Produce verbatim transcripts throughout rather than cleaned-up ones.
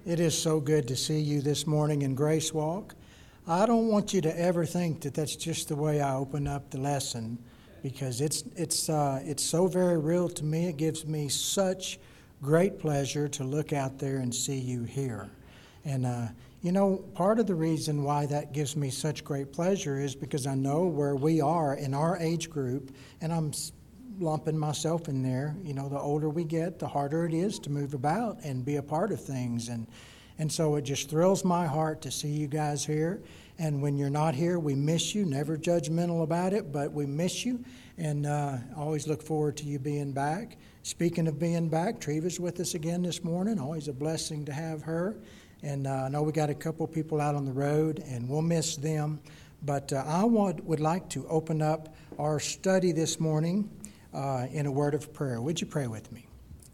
It is so good to see you this morning in Grace Walk. I don't want you to ever think that that's just the way I open up the lesson, because it's it's uh, it's so very real to me. It gives me such great pleasure to look out there and see you here. And uh, you know, part of the reason why that gives me such great pleasure is because I know where we are in our age group, and I'm lumping myself in there. You know, the older we get, the harder it is to move about and be a part of things. And and so it just thrills my heart to see you guys here. And when you're not here, we miss you. Never judgmental about it, but we miss you. And uh, always look forward to you being back. Speaking of being back, Treva's with us again this morning. Always a blessing to have her. And uh, I know we got a couple people out on the road, and we'll miss them. But uh, I want, would like to open up our study this morning Uh, in a word of prayer. Would you pray with me?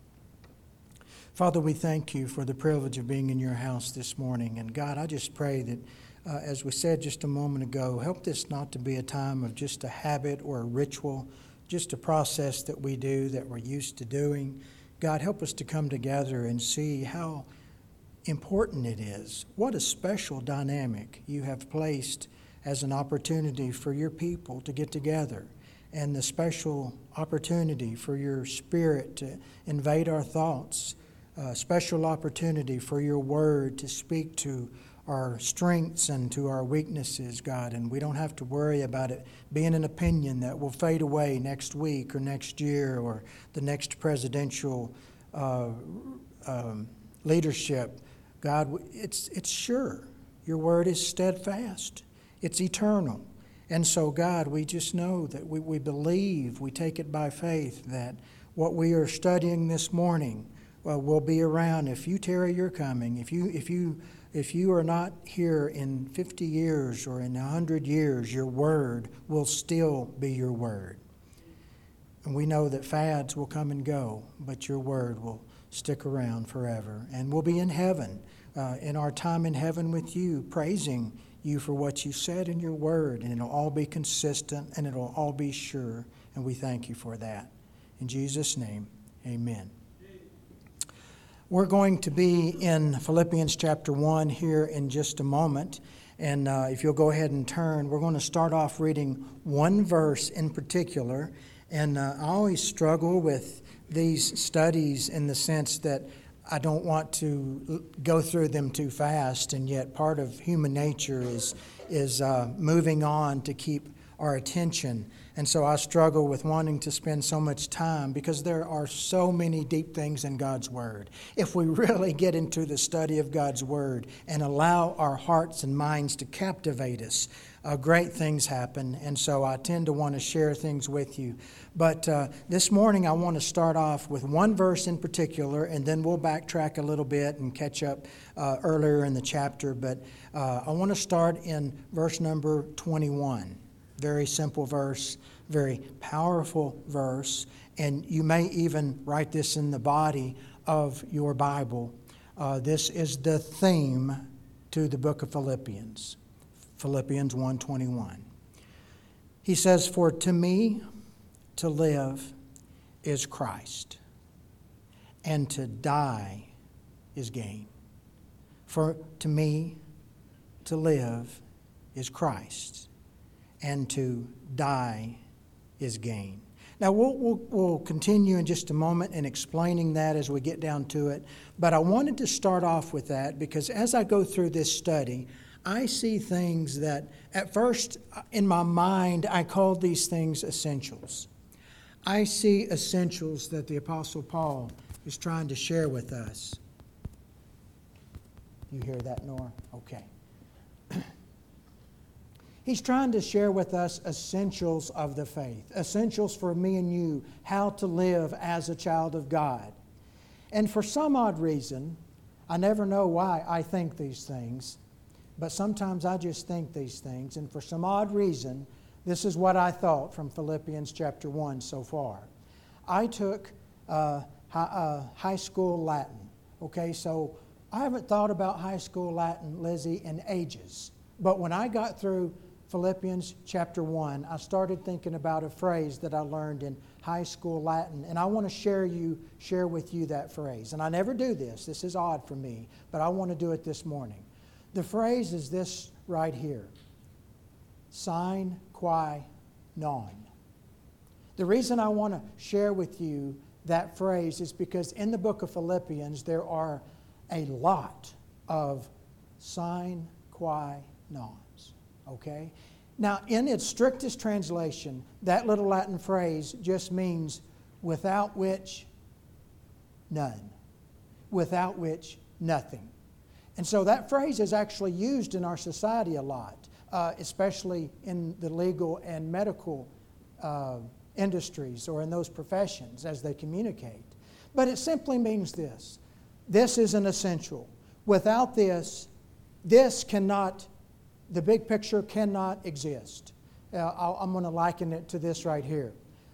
Father, we thank you for the privilege of being in your house this morning. And God, I just pray that, uh, as we said just a moment ago, help this not to be a time of just a habit or a ritual, just a process that we do that we're used to doing. God, help us to come together and see how important it is. What a special dynamic you have placed as an opportunity for your people to get together, and the special opportunity for your Spirit to invade our thoughts, a special opportunity for your Word to speak to our strengths and to our weaknesses, God. And we don't have to worry about it being an opinion that will fade away next week or next year or the next presidential uh, um, leadership. God, it's, it's sure. Your Word is steadfast. It's eternal. And so, God, we just know that we, we believe, we take it by faith, that what we are studying this morning well, will be around. If you tarry your coming, if you if you if you are not here in fifty years or in one hundred years, your word will still be your word. And we know that fads will come and go, but your word will stick around forever. And we'll be in heaven, uh, in our time in heaven with you, praising you for what you said in your word, and it'll all be consistent and it'll all be sure, and we thank you for that. In Jesus' name, amen. We're going to be in Philippians chapter one here in just a moment, and uh, if you'll go ahead and turn, we're going to start off reading one verse in particular, and uh, I always struggle with these studies in the sense that I don't want to go through them too fast, and yet part of human nature is is uh, moving on to keep our attention. And so I struggle with wanting to spend so much time because there are so many deep things in God's Word. If we really get into the study of God's Word and allow our hearts and minds to captivate us, uh, great things happen. And so I tend to want to share things with you. But uh, this morning I want to start off with one verse in particular, and then we'll backtrack a little bit and catch up uh, earlier in the chapter. But uh, I want to start in verse number twenty-one. Very simple verse, very powerful verse, and you may even write this in the body of your Bible. Uh, this is the theme to the book of Philippians, Philippians one twenty-one. He says, "For to me to live is Christ, and to die is gain." For to me to live is Christ, and to die is gain. Now, we'll, we'll, we'll continue in just a moment in explaining that as we get down to it. But I wanted to start off with that because as I go through this study, I see things that at first in my mind I called these things essentials. I see essentials that the Apostle Paul is trying to share with us. You hear that, Nora? Okay. He's trying to share with us essentials of the faith, essentials for me and you, how to live as a child of God. And for some odd reason, I never know why I think these things, but sometimes I just think these things. And for some odd reason, this is what I thought from Philippians chapter one so far. I took uh, high, uh, high school Latin. Okay, so I haven't thought about high school Latin, Lizzie, in ages. But when I got through Philippians chapter one, I started thinking about a phrase that I learned in high school Latin, and I want to share you share with you that phrase. And I never do this. This is odd for me, but I want to do it this morning. The phrase is this right here. Sine qua non. The reason I want to share with you that phrase is because in the book of Philippians there are a lot of sine qua nons. Okay? Now, in its strictest translation, that little Latin phrase just means without which none. Without which nothing. And so that phrase is actually used in our society a lot, uh, especially in the legal and medical uh, industries or in those professions as they communicate. But it simply means this. This is an essential. Without this, this cannot, the big picture cannot exist. Uh, I'll, I'm going to liken it to this right here.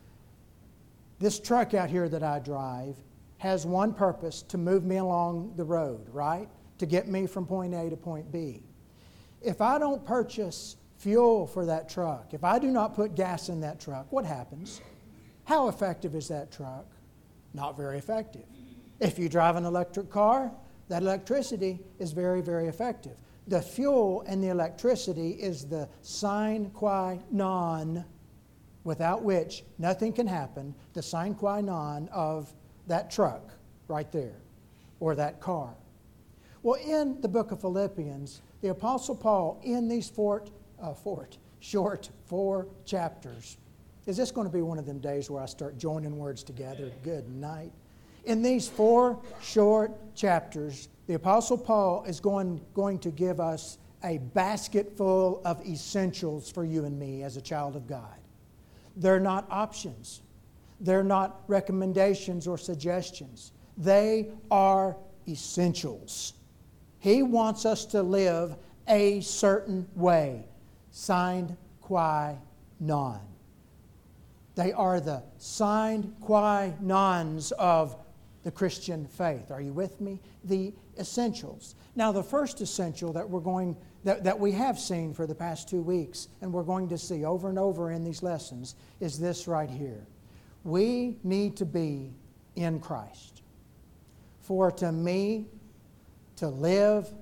This truck out here that I drive has one purpose, to move me along the road, right? To get me from point A to point B. If I don't purchase fuel for that truck, if I do not put gas in that truck, what happens? How effective is that truck? Not very effective. If you drive an electric car, that electricity is very, very effective. The fuel and the electricity is the sine qua non, without which nothing can happen, the sine qua non of that truck right there, or that car. Well, in the book of Philippians, the Apostle Paul, in these four, uh, four, short four chapters, is this going to be one of them days where I start joining words together? Good night. In these four short chapters, the Apostle Paul is going, going to give us a basket full of essentials for you and me as a child of God. They're not options. They're not recommendations or suggestions. They are essentials. He wants us to live a certain way, sine qua non. They are the sine qua nons of the Christian faith. Are you with me? The essentials. Now, the first essential that we're going that, that we have seen for the past two weeks, and we're going to see over and over in these lessons, is this right here. We need to be in Christ. For to me, to live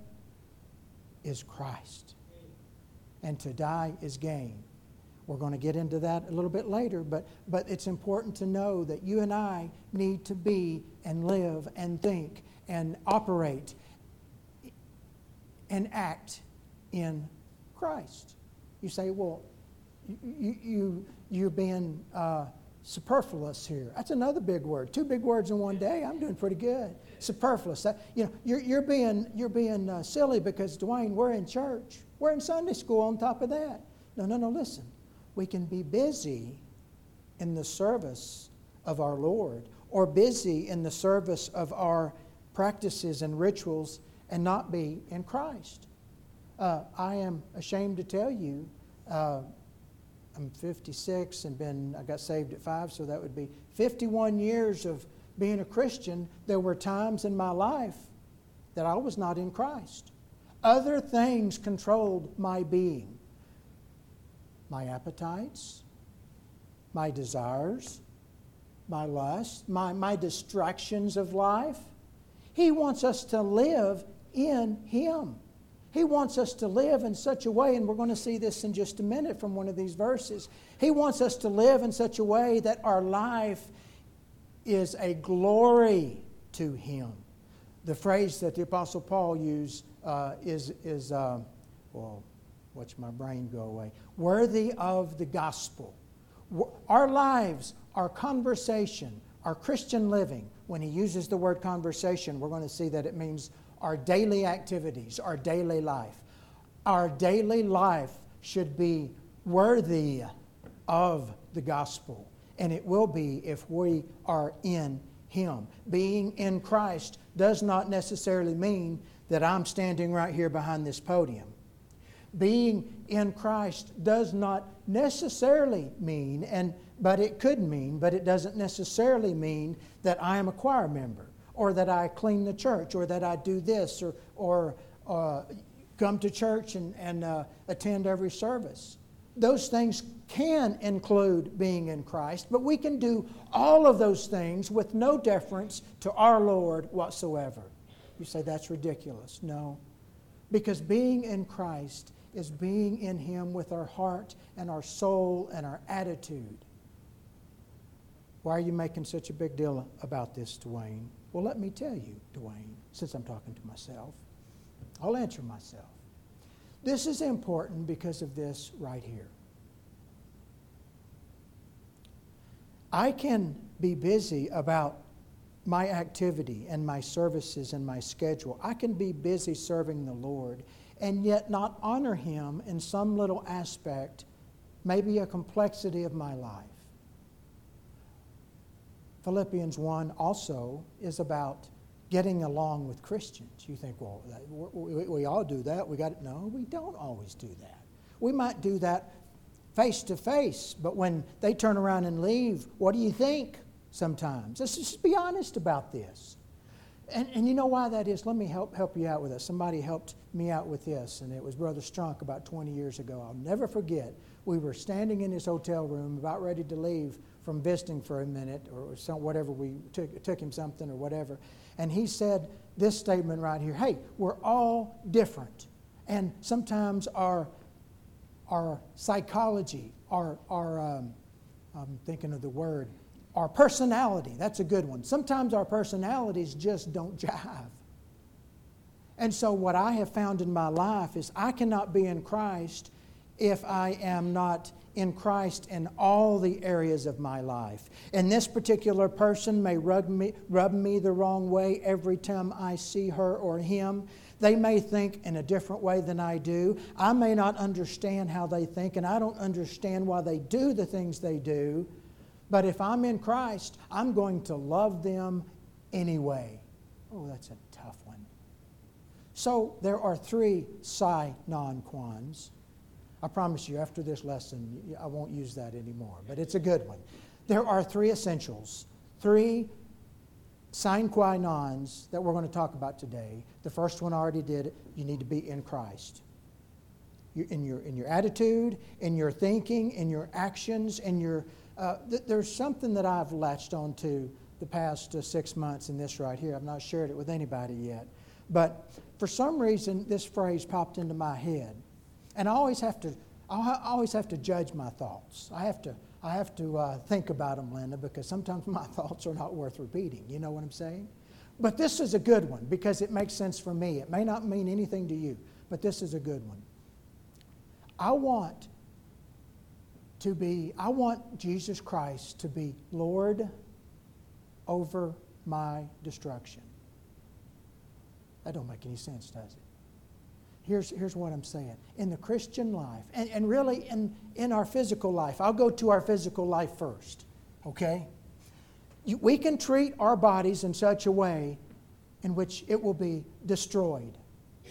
is Christ, and to die is gain. We're going to get into that a little bit later, but, but it's important to know that you and I need to be and live and think and operate and act in Christ. You say, well, you, you, you're being uh, superfluous here. That's another big word. Two big words in one day. I'm doing pretty good. Superfluous. That, you know, you're, you're being, you're being uh, silly because, Dwayne, we're in church. We're in Sunday school on top of that. No, no, no, listen. We can be busy in the service of our Lord, or busy in the service of our practices and rituals, and not be in Christ. Uh, I am ashamed to tell you, uh, I'm fifty-six and been I got saved at five, so that would be fifty-one years of being a Christian. There were times in my life that I was not in Christ. Other things controlled my being. My appetites, my desires, my lust, my, my distractions of life. He wants us to live in Him. He wants us to live in such a way, and we're going to see this in just a minute from one of these verses. He wants us to live in such a way that our life is a glory to Him. The phrase that the Apostle Paul used uh, is, is uh, well, watch my brain go away, worthy of the gospel. Our lives, our conversation, our Christian living, when he uses the word conversation, we're going to see that it means our daily activities, our daily life. Our daily life should be worthy of the gospel, and it will be if we are in Him. Being in Christ does not necessarily mean that I'm standing right here behind this podium. Being in Christ does not necessarily mean, and but it could mean, but it doesn't necessarily mean that I am a choir member, or that I clean the church, or that I do this, or or uh, come to church and, and uh, attend every service. those things can include being in Christ, but we can do all of those things with no deference to our Lord whatsoever. You say, that's ridiculous. No, because being in Christ is being in Him with our heart and our soul and our attitude. Why are you making such a big deal about this, Dwayne? Well, let me tell you, Dwayne, since I'm talking to myself. I'll answer myself. This is important because of this right here. I can be busy about my activity and my services and my schedule. I can be busy serving the Lord and yet not honor Him in some little aspect, maybe a complexity of my life. Philippians one also is about getting along with Christians. You think, well, we, we all do that. We got it. No, we don't always do that. We might do that face to face, but when they turn around and leave, what do you think sometimes? Let's just be honest about this. And, and you know why that is? Let me help help you out with this. Somebody helped me out with this, and it was Brother Strunk about twenty years ago. I'll never forget. We were standing in his hotel room about ready to leave from visiting for a minute or some, whatever. We took, took him something or whatever. And he said this statement right here, hey, we're all different. And sometimes our our psychology, our, our um, I'm thinking of the word, our personality, that's a good one. Sometimes our personalities just don't jive. And so what I have found in my life is I cannot be in Christ if I am not in Christ in all the areas of my life. And this particular person may rub me, rub me the wrong way every time I see her or him. They may think in a different way than I do. I may not understand how they think, and I don't understand why they do the things they do. But if I'm in Christ, I'm going to love them anyway. Oh, that's a tough one. So there are three sine non quans. I promise you, after this lesson, I won't use that anymore, but it's a good one. There are three essentials, three sine qua nons that we're going to talk about today. The first one I already did. You need to be in Christ. You, in your in your attitude, in your thinking, in your actions, in your uh, th- there's something that I've latched onto the past uh, six months in this right here. I've not shared it with anybody yet, but for some reason this phrase popped into my head, and I always have to I always have to judge my thoughts. I have to. I have to uh, think about them, Linda, because sometimes my thoughts are not worth repeating. You know what I'm saying? But this is a good one because it makes sense for me. It may not mean anything to you, but this is a good one. I want to be, I want Jesus Christ to be Lord over my destruction. That don't make any sense, does it? Here's, here's what I'm saying. In the Christian life, and, and really in, in our physical life, I'll go to our physical life first, okay? You, we can treat our bodies in such a way in which it will be destroyed.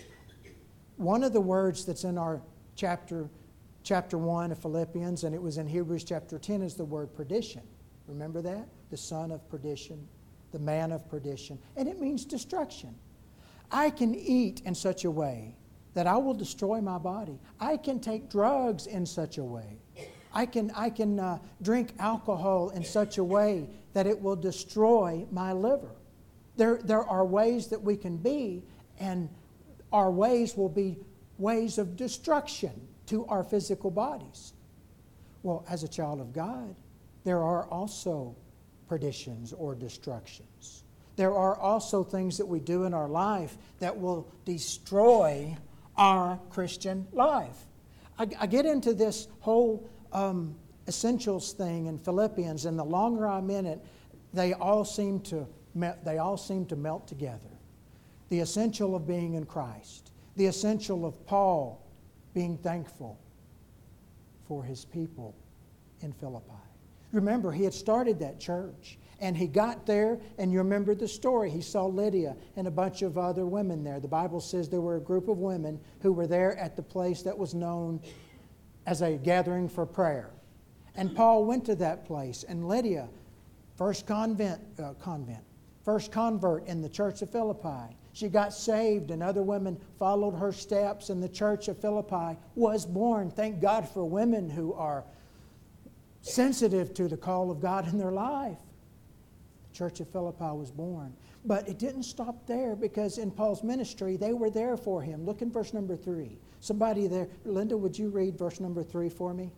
One of the words that's in our chapter, chapter one of Philippians, and it was in Hebrews chapter ten, is the word perdition. Remember that? The son of perdition, the man of perdition. And it means destruction. I can eat in such a way that I will destroy my body. I can take drugs in such a way. I can, I can uh, drink alcohol in such a way that it will destroy my liver. There, there are ways that we can be, and our ways will be ways of destruction to our physical bodies. Well, as a child of God, there are also perditions or destructions. There are also things that we do in our life that will destroy our Christian life. I, I get into this whole um, essentials thing in Philippians, and the longer I'm in it, they all seem to me- they all seem to melt together. The essential of being in Christ, the essential of Paul being thankful for his people in Philippi. Remember, he had started that church. And he got there, and you remember the story. He saw Lydia and a bunch of other women there. The Bible says there were a group of women who were there at the place that was known as a gathering for prayer. And Paul went to that place, and Lydia, first convent, uh, convent, first convert in the church of Philippi, She got saved, and other women followed her steps, and the church of Philippi was born. Thank God for women who are sensitive to the call of God in their life. The church of Philippi was born. But it didn't stop there, because in Paul's ministry, they were there for him. Look in verse number three. Somebody there, Linda, would you read verse number three for me?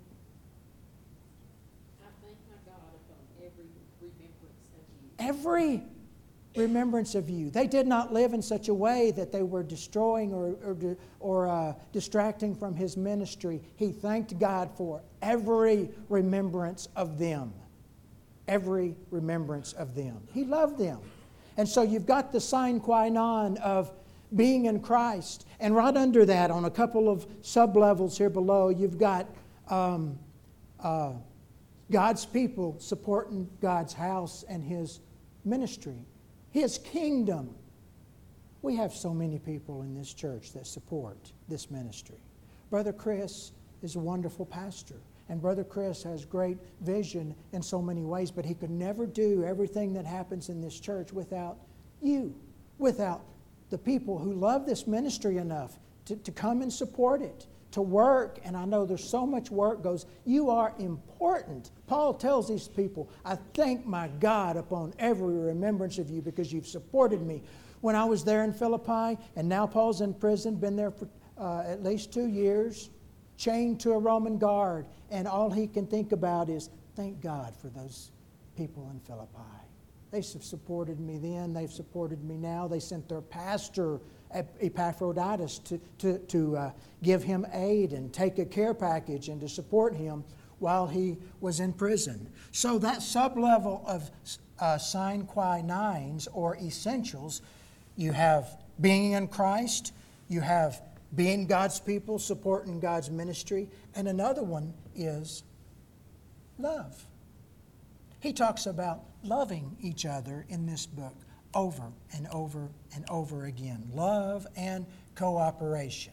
I thank my God upon every remembrance of you. Every remembrance of you. They did not live in such a way that they were destroying or, or, or uh, distracting from his ministry. He thanked God for every remembrance of them. Every remembrance of them. He loved them. And so you've got the sine qua non of being in Christ. And right under that, on a couple of sub-levels here below, you've got um, uh, God's people supporting God's house and His ministry, His kingdom. We have so many people in this church that support this ministry. Brother Chris is a wonderful pastor. And Brother Chris has great vision in so many ways, but he could never do everything that happens in this church without you, without the people who love this ministry enough to, to come and support it, to work. And I know there's so much work goes. You are important. Paul tells these people, I thank my God upon every remembrance of you because you've supported me. When I was there in Philippi, and now Paul's in prison, been there for uh, at least two years, chained to a Roman guard, and all he can think about is, thank God for those people in Philippi. They supported me then, they've supported me now. They sent their pastor, Epaphroditus, to, to, to uh, give him aid and take a care package and to support him while he was in prison. So that sub-level of uh, sine qua nons, or essentials, you have being in Christ, you have being God's people, supporting God's ministry, and another one is love. He talks about loving each other in this book over and over and over again. Love and cooperation.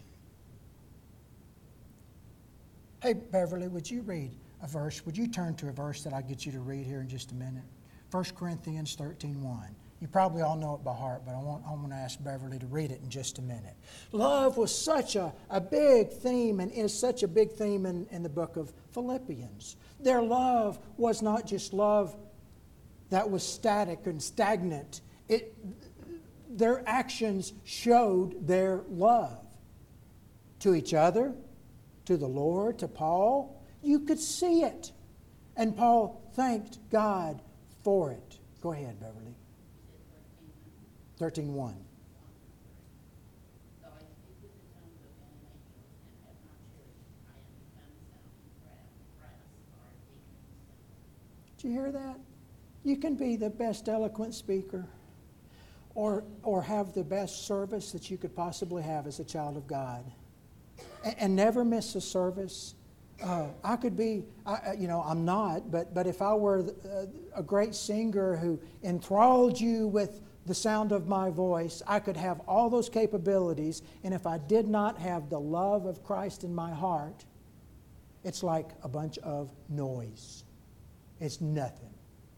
Hey, Beverly, would you read a verse? Would you turn to a verse that I'll get you to read here in just a minute? First Corinthians thirteen one. You probably all know it by heart, but I want, I want to ask Beverly to read it in just a minute. Love was such a, a big theme, and is such a big theme in, in the book of Philippians. Their love was not just love that was static and stagnant. It, their actions showed their love to each other, to the Lord, to Paul. You could see it. And Paul thanked God for it. Go ahead, Beverly. thirteen one. Though I speak with the tongues of men and angels and have not charity, I am become sounding brass or a deafening cymbal. Did you hear that? You can be the best eloquent speaker or, or have the best service that you could possibly have as a child of God, and, and never miss a service. Uh, I could be, I, you know, I'm not, but, but if I were a, a great singer who enthralled you with the sound of my voice, I could have all those capabilities, and if I did not have the love of Christ in my heart, it's like a bunch of noise. It's nothing.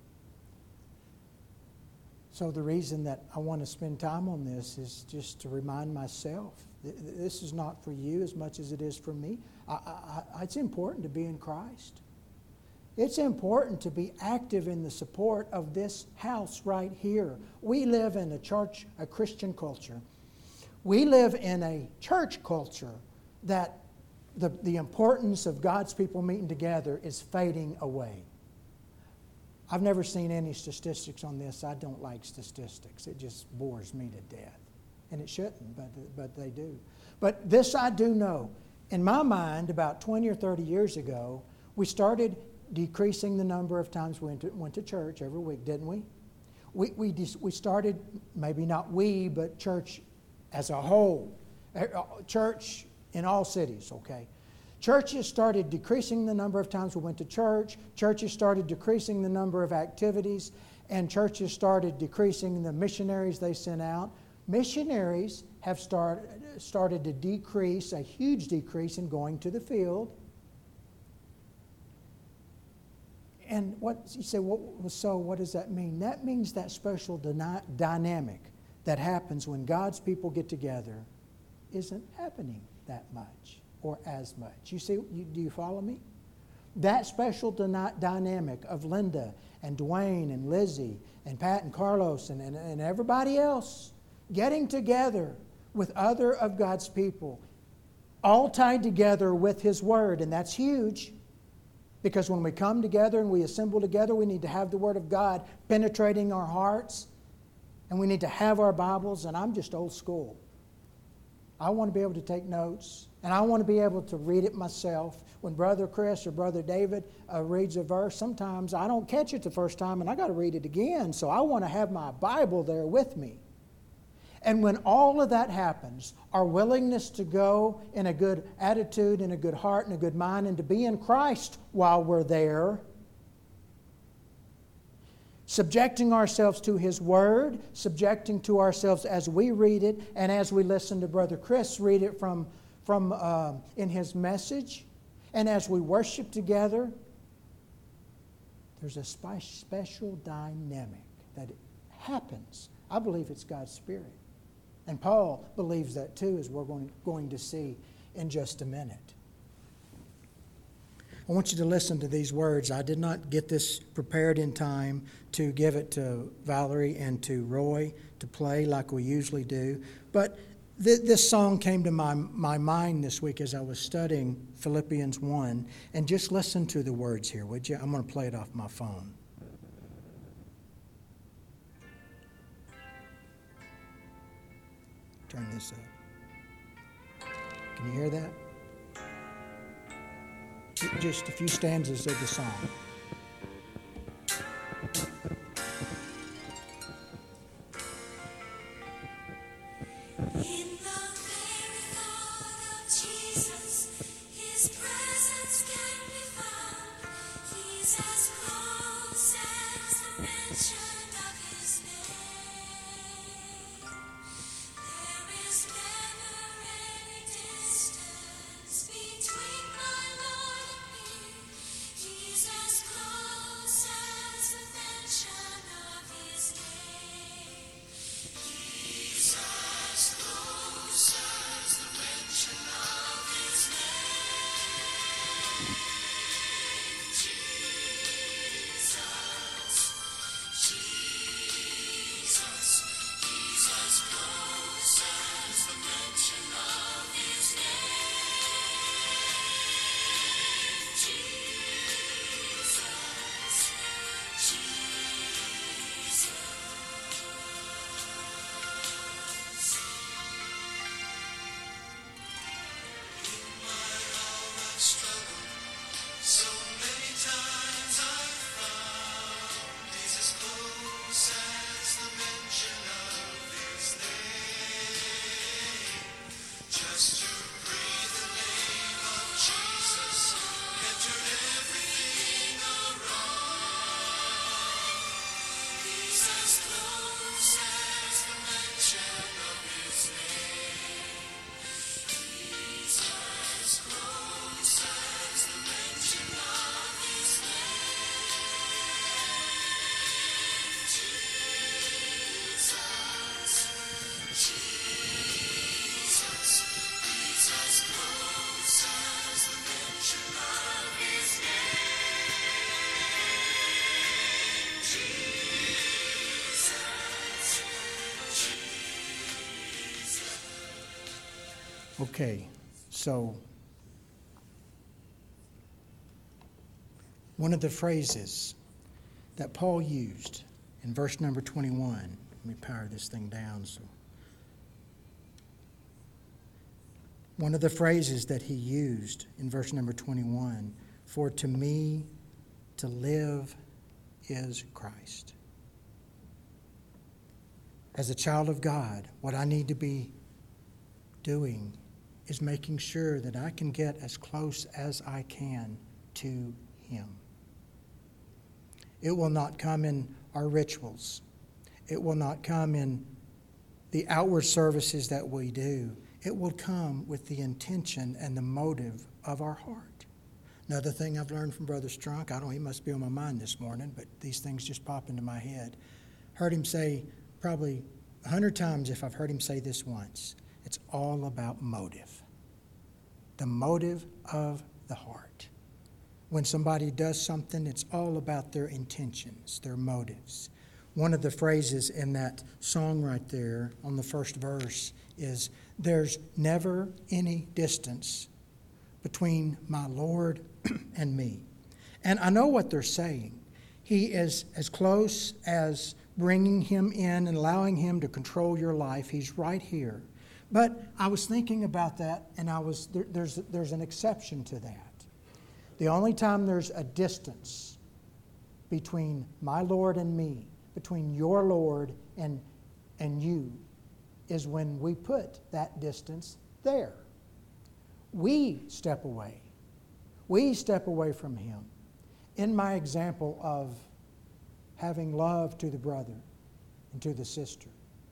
So the reason that I want to spend time on this is just to remind myself, this is not for you as much as it is for me. I, I, it's important to be in Christ. It's important to be active in the support of this house right here. We live in a church, a Christian culture. We live in a church culture that the, the importance of God's people meeting together is fading away. I've never seen any statistics on this. I don't like statistics. It just bores me to death. And it shouldn't, but, but they do. But this I do know. In my mind, about twenty or thirty years ago, we started decreasing the number of times we went to, went to church every week, didn't we? We, we, we started, maybe not we, but church as a whole. Church in all cities, okay? Churches started decreasing the number of times we went to church. Churches started decreasing the number of activities. And churches started decreasing the missionaries they sent out. Missionaries have start, started to decrease, a huge decrease in going to the field. And what you say, well, so what does that mean? That means that special dyna- dynamic, that happens when God's people get together isn't happening that much or as much. You see, you, do you follow me? That special dyna- dynamic of Linda and Dwayne and Lizzie and Pat and Carlos and, and, and everybody else getting together with other of God's people, all tied together with His Word. And that's huge, because when we come together and we assemble together, we need to have the Word of God penetrating our hearts, and we need to have our Bibles. And I'm just old school. I want to be able to take notes, and I want to be able to read it myself. When Brother Chris or Brother David uh, reads a verse, sometimes I don't catch it the first time, and I got to read it again. So I want to have my Bible there with me. And when all of that happens, our willingness to go in a good attitude, in a good heart, and a good mind, and to be in Christ while we're there, subjecting ourselves to His Word, subjecting to ourselves as we read it, and as we listen to Brother Chris read it from, from uh, in his message, and as we worship together, there's a spe- special dynamic that happens. I believe it's God's Spirit. And Paul believes that too, as we're going, going to see in just a minute. I want you to listen to these words. I did not get this prepared in time to give it to Valerie and to Roy to play like we usually do. But th- this song came to my, my mind this week as I was studying Philippians one. And just listen to the words here, would you? I'm going to play it off my phone. Turn this up. Can you hear that? Just a few stanzas of the song. In the very thought of Jesus, His presence can be found. He's as close as the mention of His name. There is never any distance between my Lord and me. He's as close as the mention of His name. He's as close as the mention of His name. Jesus, Jesus, He's as close as the mention of His name. Jesus, Jesus. So many times I've found He's as close as the mention of His name. Just to breathe the name of Jesus can turn everything around. He's as close as the mention of His name. He's as close as the mention of His name. Jesus, Jesus, He's as close as the mention of His name. Jesus, Jesus. Okay, so one of the phrases that Paul used in verse number twenty-one, let me power this thing down. So, one of the phrases that he used in verse number twenty-one, for to me to live is Christ. As a child of God, what I need to be doing is making sure that I can get as close as I can to Him. It will not come in our rituals. It will not come in the outward services that we do. It will come with the intention and the motive of our heart. Another thing I've learned from Brother Strunk, I don't know, he must be on my mind this morning, but these things just pop into my head. Heard him say probably a hundred times if I've heard him say this once, it's all about motive. The motive of the heart. When somebody does something, it's all about their intentions, their motives. One of the phrases in that song right there on the first verse is, "There's never any distance between my Lord and me." And I know what they're saying. He is as close as bringing him in and allowing him to control your life. He's right here. But I was thinking about that, and I was there, there's there's an exception to that. The only time there's a distance between my Lord and me, between your Lord and and you, is when we put that distance there. We step away. We step away from him. In my example of having love to the brother and to the sister,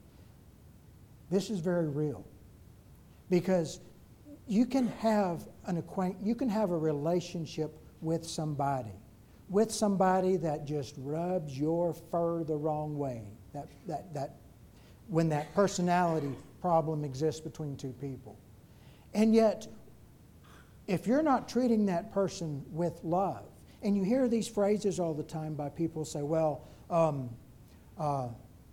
this is very real. Because you can have an acquaint, you can have a relationship with somebody, with somebody that just rubs your fur the wrong way. That that that when that personality problem exists between two people. And yet, if you're not treating that person with love, and you hear these phrases all the time by people say, well, um, uh,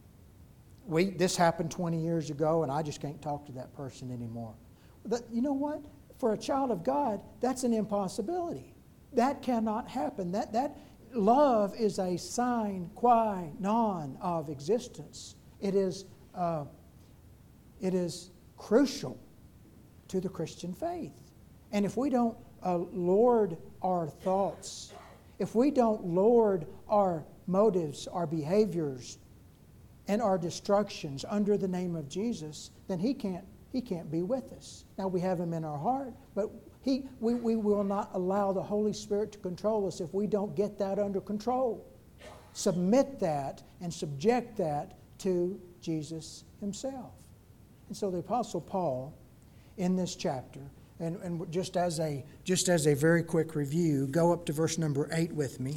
we this happened twenty years ago, and I just can't talk to that person anymore. That, you know what? For a child of God, that's an impossibility. That cannot happen. That that love is a sine qua non of existence. It is uh, it is crucial to the Christian faith. And if we don't uh, lord our thoughts, if we don't lord our motives, our behaviors, and our destructions under the name of Jesus, then He can't He can't be with us. Now we have Him in our heart, but He we, we will not allow the Holy Spirit to control us if we don't get that under control. Submit that and subject that to Jesus Himself. And so the Apostle Paul, in this chapter, and, and just as a just as a very quick review, go up to verse number eight with me.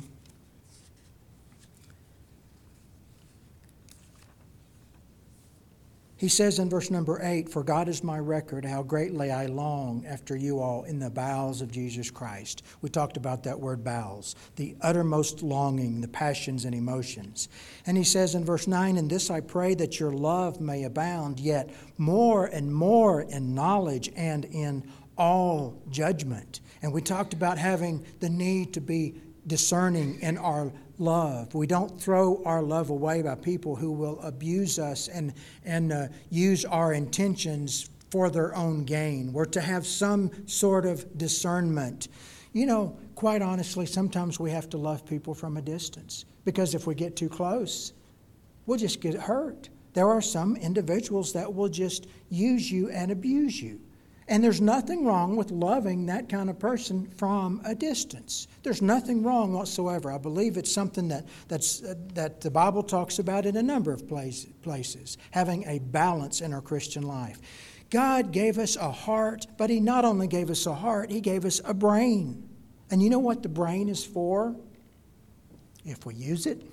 He says in verse number eight, "For God is my record, how greatly I long after you all in the bowels of Jesus Christ." We talked about that word bowels, the uttermost longing, the passions and emotions. And he says in verse nine, "In this I pray that your love may abound yet more and more in knowledge and in all judgment." And we talked about having the need to be discerning in our love. We don't throw our love away by people who will abuse us and, and uh, use our intentions for their own gain. We're to have some sort of discernment. You know, quite honestly, sometimes we have to love people from a distance, because if we get too close, we'll just get hurt. There are some individuals that will just use you and abuse you. And there's nothing wrong with loving that kind of person from a distance. There's nothing wrong whatsoever. I believe it's something that that's uh, that the Bible talks about in a number of place, places, having a balance in our Christian life. God gave us a heart, but He not only gave us a heart, He gave us a brain. And you know what the brain is for? If we use it,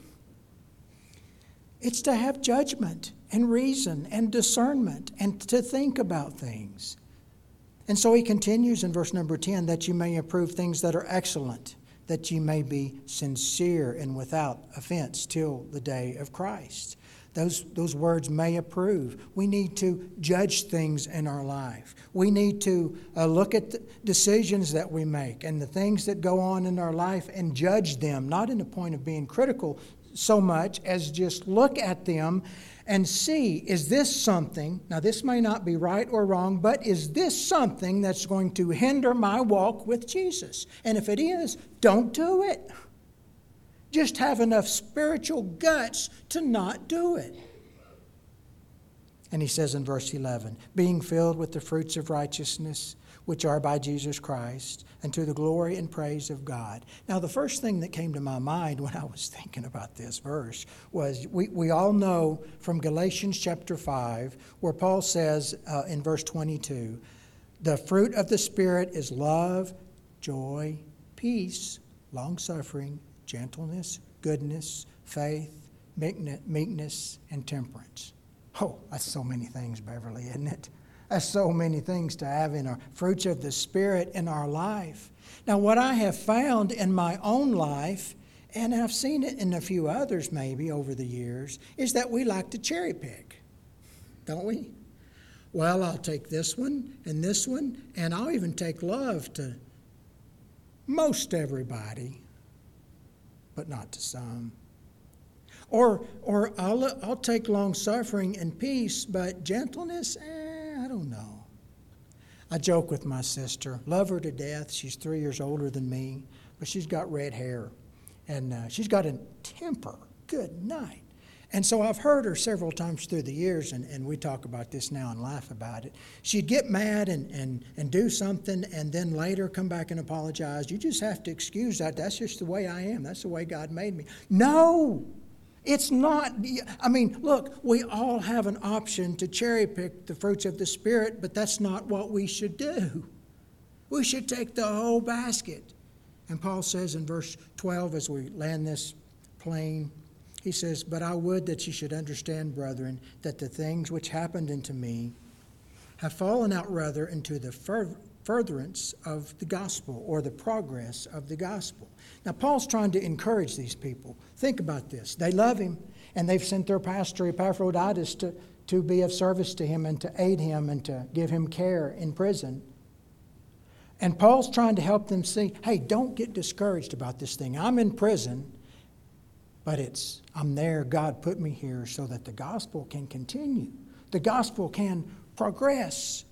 it's to have judgment and reason and discernment and to think about things. And so he continues in verse number ten, "That you may approve things that are excellent, that you may be sincere and without offense till the day of Christ." Those, those words, "may approve." We need to judge things in our life. We need to uh, look at the decisions that we make and the things that go on in our life and judge them, not in the point of being critical so much as just look at them and see, is this something, now this may not be right or wrong, but is this something that's going to hinder my walk with Jesus? And if it is, don't do it. Just have enough spiritual guts to not do it. And he says in verse eleven, "Being filled with the fruits of righteousness, which are by Jesus Christ, and to the glory and praise of God." Now, the first thing that came to my mind when I was thinking about this verse was, we, we all know from Galatians chapter five, where Paul says uh, in verse twenty-two, "The fruit of the Spirit is love, joy, peace, long-suffering, gentleness, goodness, faith, meekness, and temperance." Oh, that's so many things, Beverly, isn't it? That's so many things to have in our fruits of the Spirit in our life. Now, what I have found in my own life, and I've seen it in a few others maybe over the years, is that we like to cherry pick, don't we? Well, I'll take this one and this one, and I'll even take love to most everybody, but not to some. Or, or I'll, I'll take long-suffering and peace, but gentleness, eh, I don't know. I joke with my sister, love her to death. She's three years older than me, but she's got red hair. And uh, she's got a temper. Good night. And so I've heard her several times through the years, and, and we talk about this now and laugh about it. She'd get mad and, and, and do something, and then later come back and apologize. You just have to excuse that. That's just the way I am. That's the way God made me. No! It's not. I mean, look, we all have an option to cherry pick the fruits of the Spirit, but that's not what we should do. We should take the whole basket. And Paul says in verse twelve, as we land this plane, he says, "But I would that you should understand, brethren, that the things which happened unto me have fallen out rather into the fur- furtherance of the gospel, or the progress of the gospel." Now, Paul's trying to encourage these people. Think about this. They love him, and they've sent their pastor Epaphroditus to, to be of service to him and to aid him and to give him care in prison. And Paul's trying to help them see, hey, don't get discouraged about this thing. I'm in prison, but it's I'm there. God put me here so that the gospel can continue. The gospel can progress.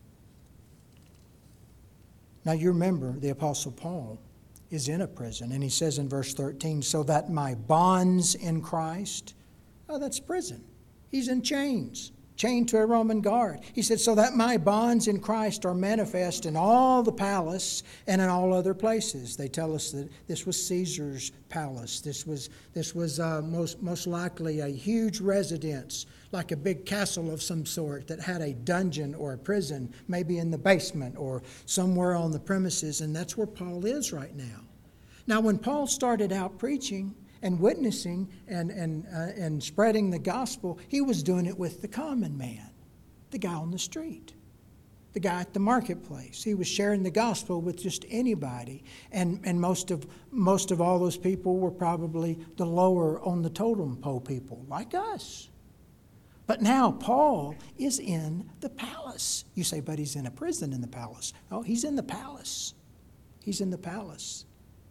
Now, you remember the Apostle Paul is in a prison, and he says in verse thirteen, "So that my bonds in Christ," oh, that's prison. He's in chains, chained to a Roman guard. He said, "So that my bonds in Christ are manifest in all the palace and in all other places." They tell us that this was Caesar's palace. This was this was uh, most most likely a huge residence, like a big castle of some sort that had a dungeon or a prison, maybe in the basement or somewhere on the premises, and that's where Paul is right now. Now, when Paul started out preaching and witnessing and, and, uh, and spreading the gospel, he was doing it with the common man, the guy on the street, the guy at the marketplace. He was sharing the gospel with just anybody, and, and most of most of all those people were probably the lower on the totem pole people, like us. But now Paul is in the palace. You say, but he's in a prison in the palace. Oh, he's in the palace. He's in the palace.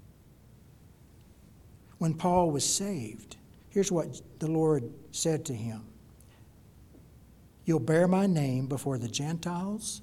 When Paul was saved, here's what the Lord said to him. "You'll bear my name before the Gentiles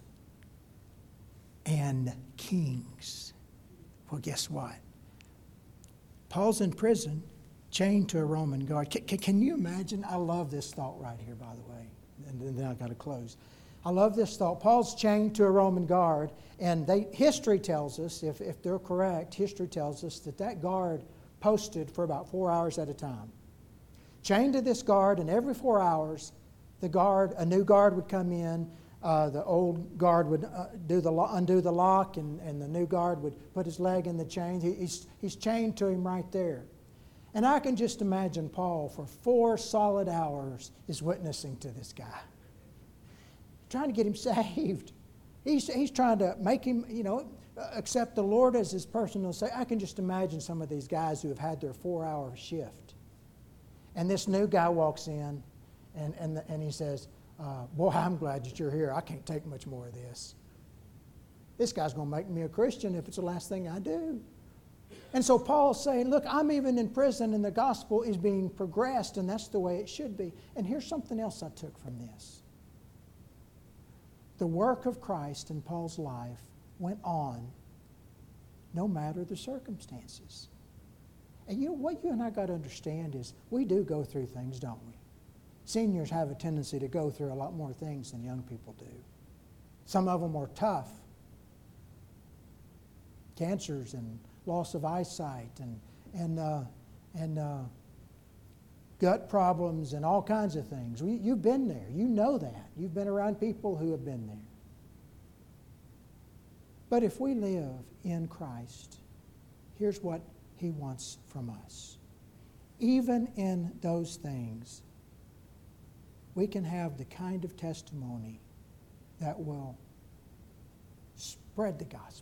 and kings." Well, guess what? Paul's in prison, chained to a Roman guard. Can, can, can you imagine? I love this thought right here, by the way. And then I've got to close. I love this thought. Paul's chained to a Roman guard, and they, history tells us, if, if they're correct, history tells us that that guard posted for about four hours at a time. Chained to this guard, and every four hours, the guard, a new guard would come in. Uh, the old guard would uh, do the lo- undo the lock, and, and the new guard would put his leg in the chain. He, he's, he's chained to him right there. And I can just imagine Paul for four solid hours is witnessing to this guy, trying to get him saved. He's, he's trying to make him, you know, accept the Lord as his personal Savior. I can just imagine some of these guys who have had their four-hour shift. And this new guy walks in, and, and, and he says, uh, boy, I'm glad that you're here. I can't take much more of this. This guy's going to make me a Christian if it's the last thing I do. And so Paul's saying, look, I'm even in prison, and the gospel is being progressed, and that's the way it should be. And here's something else I took from this. The work of Christ in Paul's life went on no matter the circumstances. And you know, what you and I got to understand is we do go through things, don't we? Seniors have a tendency to go through a lot more things than young people do. Some of them are tough. Cancers and loss of eyesight and, and, uh, and uh, gut problems and all kinds of things. We, you've been there. You know that. You've been around people who have been there. But if we live in Christ, here's what He wants from us. Even in those things, we can have the kind of testimony that will spread the gospel.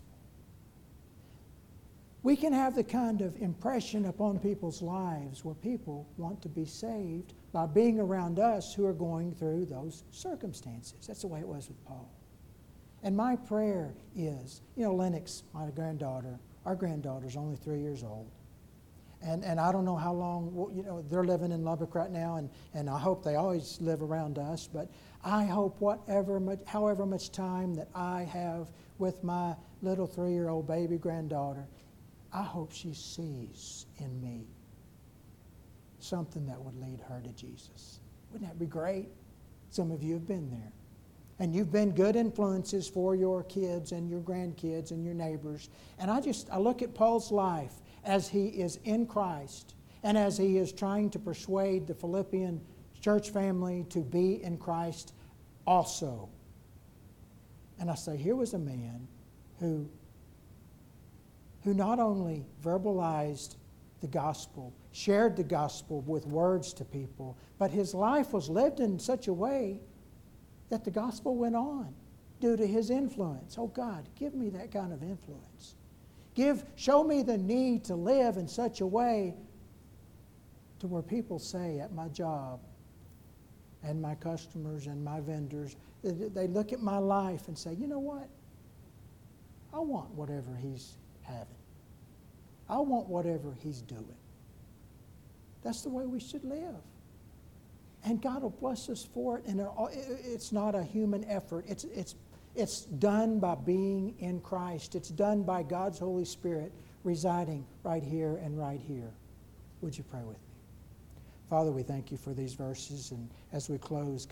We can have the kind of impression upon people's lives where people want to be saved by being around us who are going through those circumstances. That's the way it was with Paul. And my prayer is, you know, Lennox, my granddaughter, our granddaughter's only three years old. And and I don't know how long, well, you know, they're living in Lubbock right now, and, and I hope they always live around us. But I hope whatever, much, however much time that I have with my little three-year-old baby granddaughter, I hope she sees in me something that would lead her to Jesus. Wouldn't that be great? Some of you have been there. And you've been good influences for your kids and your grandkids and your neighbors. And I just, I look at Paul's life as he is in Christ and as he is trying to persuade the Philippian church family to be in Christ also. And I say, here was a man who, who not only verbalized the gospel, shared the gospel with words to people, but his life was lived in such a way that the gospel went on due to his influence. Oh God, give me that kind of influence. Give, show me the need to live in such a way to where people say at my job and my customers and my vendors, they, they look at my life and say, you know what? I want whatever he's having. I want whatever he's doing. That's the way we should live. And God will bless us for it. And it's not a human effort. It's, it's, it's done by being in Christ. It's done by God's Holy Spirit residing right here and right here. Would you pray with me? Father, we thank you for these verses. And as we close,